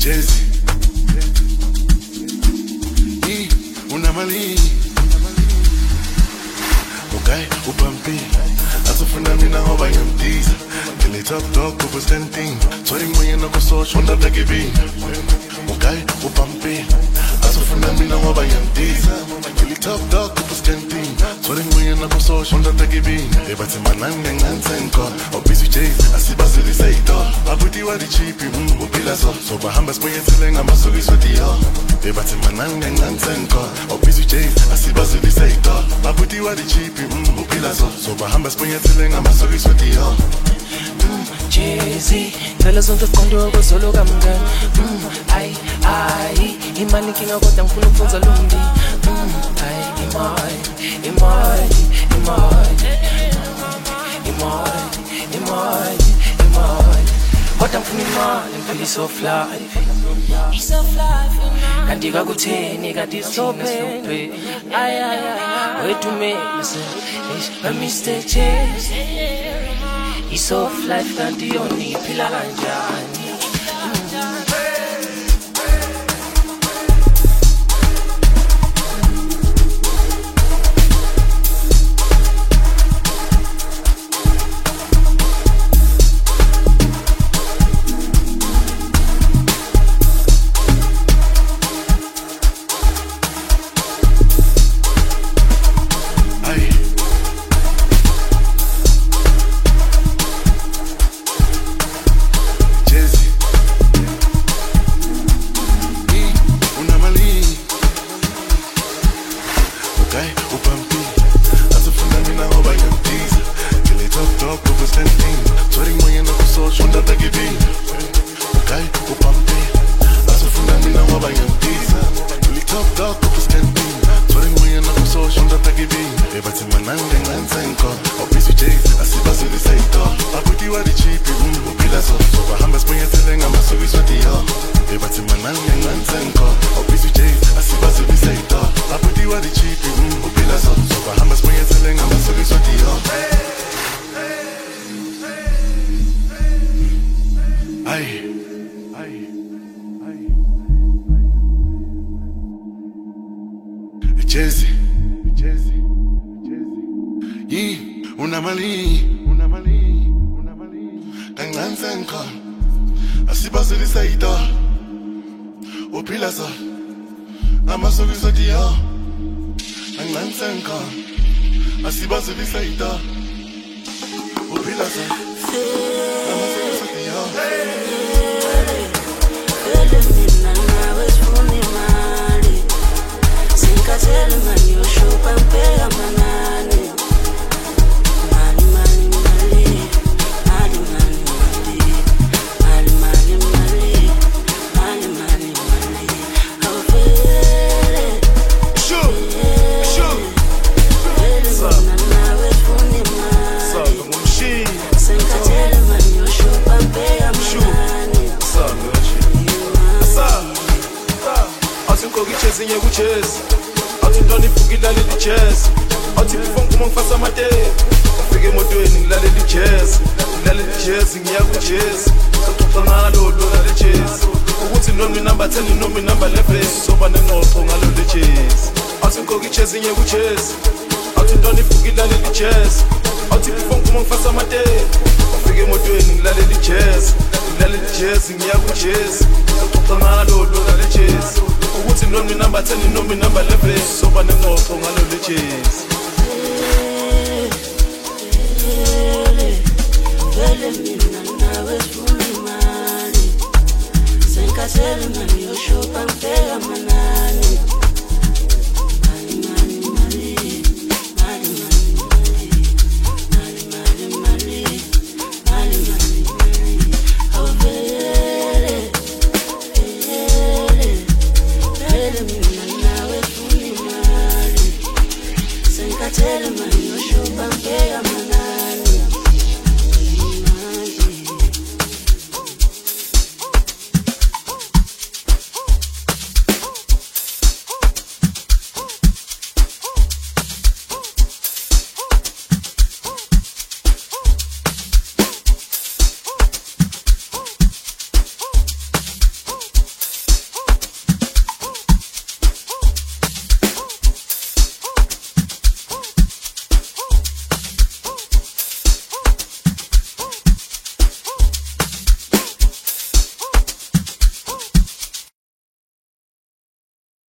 Jezi unamali okay upampi asifuna mina ngoba ngiyamdiza ngile top dog kubustenting sorry moya nakusosho ndadakibini okay upampi asifuna mina ngoba ngiyamdiza ngile top dog kubustenting sorry moya nakusosho ndadakibini ebathi mananga ngansenko obisi J asibazili sayito abuti wa dichipi ubila so bahamba siboyethele ngamasokiswe diyo ebathi mananga ngansenko obisi J asibazili sayito abuti wa dichipi ubila so bahamba siboyethele ngamasokiswe diyo Jay-Z, ngicela zonke siqonde kozolo kamngani Ay, imali kinga kodwa ngifuna ukufunza lo mndini Ay, imali kodwa ngifuna imali ngifuna isoft life kanti kakutheni kanti isophe ay wethu mina Mr. Chase isoft life kanti yona iphila kanjani Jezi unamali kangansenko asibazili sayito uphila so amasokiswe diyo kangansenko asibazili sayito uphila so amasokiswe diyo Tell man you show and pay a manani Zinye kuchezi athi ntoni ifuki lalela jazz athi before nguma ngifasa amate ufike emotweni ngilalela jazz ngiya ku jazz soxoxa ngalo lo lalela jazz ukuthi noma number 10 noma number 11 soba nengqoqo ngalo le jazz athi ngikoki jazz ngiye ku jazz athi ntoni ifuki lalela jazz athi before nguma ngifasa amate ufike emotweni ngilalela jazz ngiya ku jazz soxoxa ngalo lo lalela jazz ukuthi noma number 10 noma number 11 soba nengqoqo ngalo le jazz Vele mina nawe funa imali Senkathele mani yosho